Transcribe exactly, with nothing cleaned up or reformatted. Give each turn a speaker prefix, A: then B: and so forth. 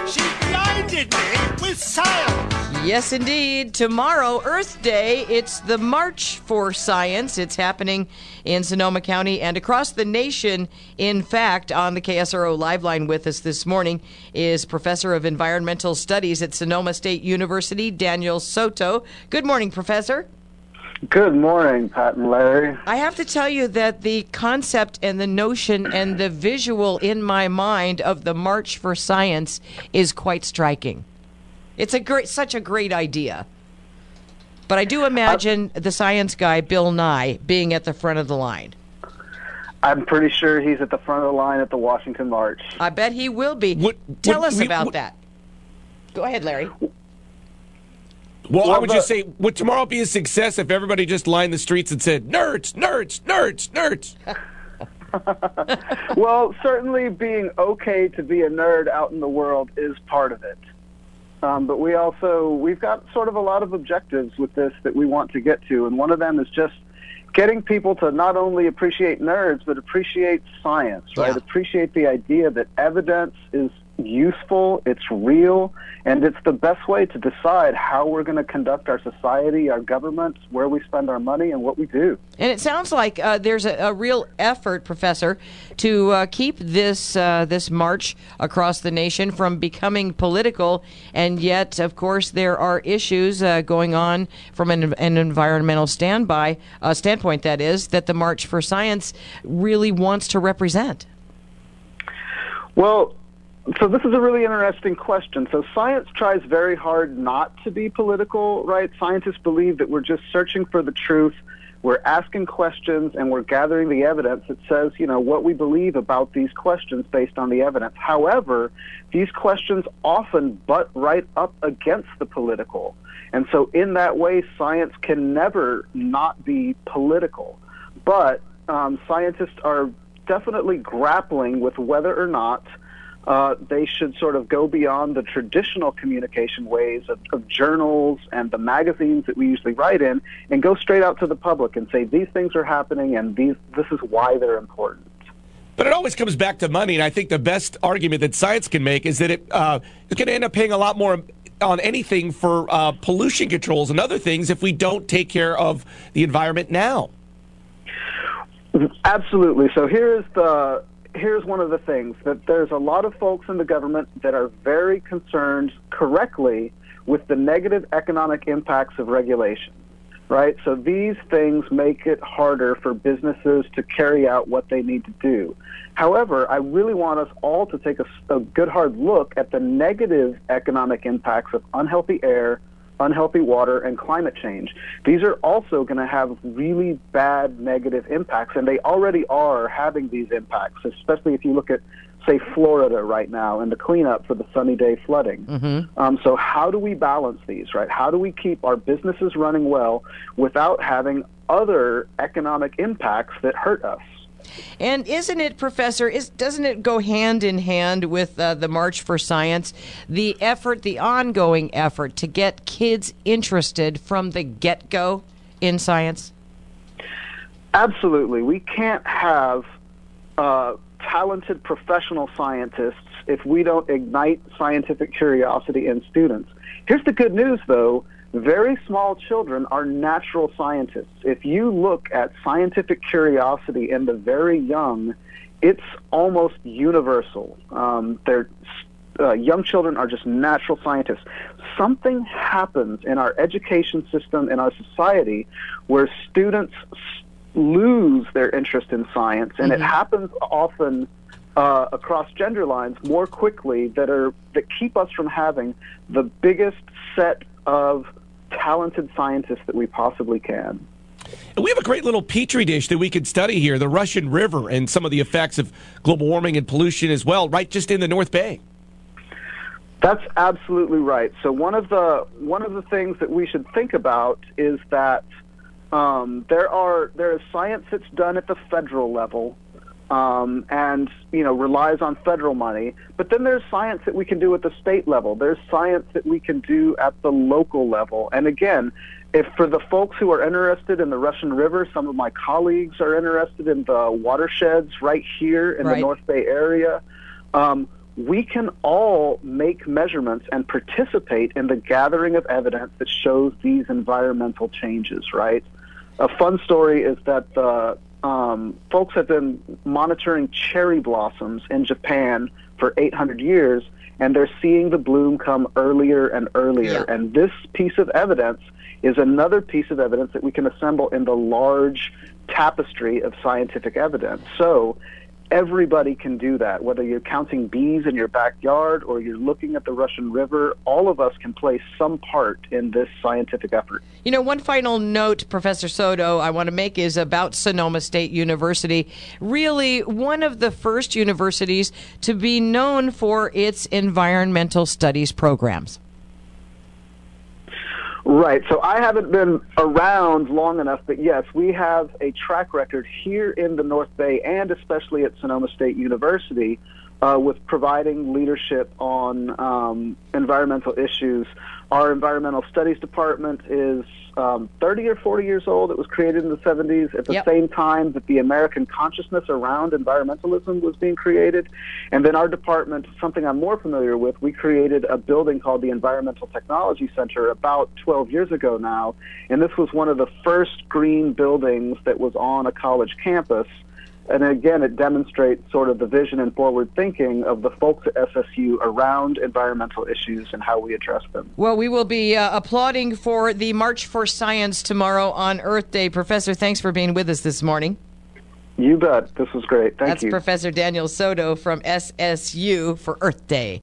A: She blinded me with science.
B: Yes, indeed. Tomorrow, Earth Day, it's the March for Science. It's happening in Sonoma County and across the nation. In fact, on the K S R O Live Line with us this morning is Professor of Environmental Studies at Sonoma State University, Daniel Soto. Good morning, Professor.
C: Good morning, Pat and Larry.
B: I have to tell you that the concept and the notion and the visual in my mind of the March for Science is quite striking. It's a great, such a great idea. But I do imagine uh, the science guy, Bill Nye, being at the front of the line.
C: I'm pretty sure he's at the front of the line at the Washington March.
B: I bet he will be.
D: What,
B: Tell
D: what,
B: us
D: we,
B: about
D: what,
B: that. Go ahead, Larry.
D: Well,
C: well
D: I would
C: but,
D: just say, would tomorrow be a success if everybody just lined the streets and said, nerds, nerds, nerds, nerds?
C: Well, certainly being okay to be a nerd out in the world is part of it. Um, but we also, we've got sort of a lot of objectives with this that we want to get to. And one of them is just getting people to not only appreciate nerds, but appreciate science, right?
B: Yeah.
C: Appreciate the idea that evidence is useful, it's real, and it's the best way to decide how we're going to conduct our society, our government, where we spend our money, and what we do.
B: And it sounds like uh, there's a, a real effort, Professor, to uh, keep this uh, this march across the nation from becoming political. And yet, of course, there are issues uh, going on from an, an environmental standby uh, standpoint. That is that the March for Science really wants to represent.
C: Well, so this is a really interesting question. So science tries very hard not to be political, right? Scientists believe that we're just searching for the truth. We're asking questions and we're gathering the evidence that says, you know, what we believe about these questions based on the evidence. However, these questions often butt right up against the political. And so in that way, science can never not be political. But um, scientists are definitely grappling with whether or not Uh, they should sort of go beyond the traditional communication ways of, of journals and the magazines that we usually write in and go straight out to the public and say these things are happening and these this is why they're important.
D: But it always comes back to money, and I think the best argument that science can make is that it uh, it's going to end up paying a lot more on anything for uh, pollution controls and other things if we don't take care of the environment now.
C: Absolutely. So here's the Here's one of the things, that there's a lot of folks in the government that are very concerned correctly with the negative economic impacts of regulation, right? So these things make it harder for businesses to carry out what they need to do. However, I really want us all to take a, a good hard look at the negative economic impacts of unhealthy air, unhealthy water, and climate change. These are also going to have really bad negative impacts, and they already are having these impacts, especially if you look at, say, Florida right now and the cleanup for the Sunny Day flooding. Mm-hmm. Um, so how do we balance these, right? How do we keep our businesses running well without having other economic impacts that hurt us?
B: And isn't it, Professor, is, doesn't it go hand in hand with uh, the March for Science, the effort, the ongoing effort to get kids interested from the get-go in science?
C: Absolutely. We can't have uh, talented professional scientists if we don't ignite scientific curiosity in students. Here's the good news, though. Very small children are natural scientists. If you look at scientific curiosity in the very young, it's almost universal. Um, they're, uh, young children are just natural scientists. Something happens in our education system, in our society, where students lose their interest in science, and mm-hmm. it happens often uh, across gender lines more quickly that are that keep us from having the biggest set of talented scientists that we possibly can.
D: And we have a great little petri dish that we could study here, the Russian River, and some of the effects of global warming and pollution as well, right just in the North Bay.
C: That's absolutely right. So one of the one of the things that we should think about is that um, there are there is science that's done at the federal level, Um, and, you know, relies on federal money. But then there's science that we can do at the state level. There's science that we can do at the local level. And again, if for the folks who are interested in the Russian River, some of my colleagues are interested in the watersheds right here in
B: right.
C: the North Bay area, um, we can all make measurements and participate in the gathering of evidence that shows these environmental changes, right? A fun story is that the um, folks have been monitoring cherry blossoms in Japan for eight hundred years, and they're seeing the bloom come earlier and earlier.
B: Yeah.
C: And this piece of evidence is another piece of evidence that we can assemble in the large tapestry of scientific evidence. So everybody can do that, whether you're counting bees in your backyard or you're looking at the Russian River. All of us can play some part in this scientific effort.
B: You know, one final note, Professor Soto, I want to make is about Sonoma State University. Really one of the first universities to be known for its environmental studies programs.
C: Right. So I haven't been around long enough, but yes, we have a track record here in the North Bay and especially at Sonoma State University uh, with providing leadership on um, environmental issues. Our environmental studies department is um, thirty or forty years old. It was created in the seventies at the
B: Yep.
C: same time that the American consciousness around environmentalism was being created. And then our department, something I'm more familiar with, we created a building called the Environmental Technology Center about twelve years ago now. And this was one of the first green buildings that was on a college campus. And again, it demonstrates sort of the vision and forward thinking of the folks at S S U around environmental issues and how we address them.
B: Well, we will be uh, applauding for the March for Science tomorrow on Earth Day. Professor, thanks for being with us this morning.
C: You bet. This was great. Thank
B: That's
C: you.
B: Professor Daniel Soto from S S U for Earth Day.